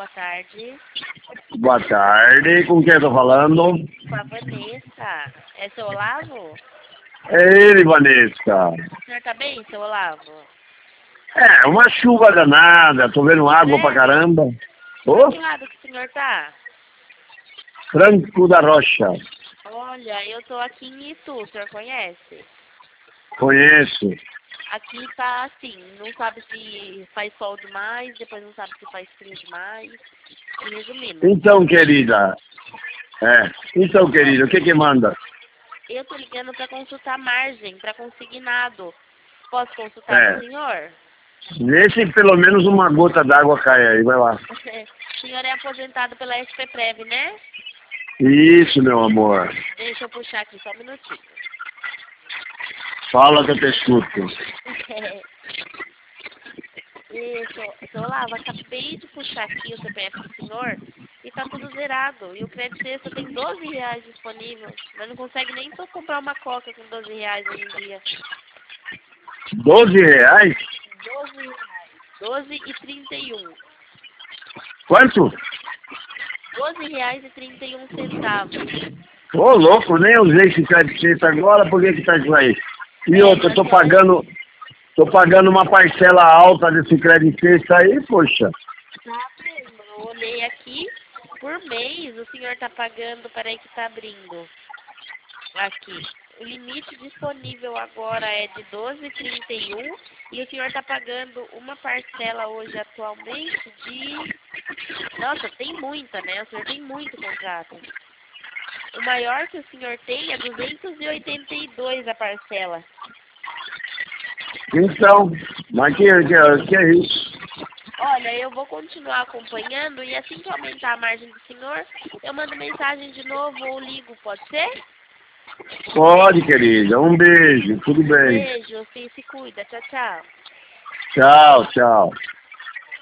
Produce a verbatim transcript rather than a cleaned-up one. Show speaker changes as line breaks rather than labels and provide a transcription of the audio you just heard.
boa tarde.
Boa tarde, com quem eu tô falando?
Com a Vanessa. É seu Olavo?
É ele, Vanessa.
O senhor tá bem, seu Olavo?
É, uma chuva danada, tô vendo água pra
Sério?
caramba.
Pra
Ô,
que lado que o senhor tá?
Franco da Rocha,
Olha, eu tô aqui em Itu, o senhor conhece?
conheço.
Aqui tá assim, não sabe se faz sol demais, depois não sabe se faz frio demais. E resumindo,
Então, querida, é, então, querida, o que que manda?
eu tô ligando pra consultar margem, pra consignado. Posso consultar com
É,
o senhor?
vê se pelo menos uma gota d'água cai aí, vai lá.
O senhor é aposentado pela S P Prev, né?
Isso, meu amor.
Deixa eu puxar aqui só um minutinho.
Fala que eu te escuto.
Isso, seu Olavo, acabei de puxar aqui o C P F do senhor e tá tudo zerado. E o crédito extra tem doze reais disponível. Mas não consegue nem só comprar uma coca com doze reais hoje em dia.
Doze reais?
doze reais. doze e trinta e um.
Quanto?
doze reais e trinta e um centavos.
Ô, louco, nem usei esse crédito agora, por que que tá isso aí? E
É,
outra, eu
mas
tô
é,
pagando, tô pagando uma parcela alta desse crédito aí, poxa.
tá mesmo. Eu olhei aqui, por mês o senhor tá pagando, peraí que tá abrindo. Aqui. O limite disponível agora é de doze e trinta e um e o senhor está pagando uma parcela hoje atualmente de... Nossa, tem muita, né? O senhor tem muito contrato. O maior que o senhor tem é duzentos e oitenta e dois a parcela.
Então, mas que, que, que é isso?
Olha, eu vou continuar acompanhando e assim que aumentar a margem do senhor, eu mando mensagem de novo ou ligo, pode ser?
Pode, querida. Um beijo, tudo bem.
Beijo, sim, se cuida. Tchau, tchau.
Tchau, tchau.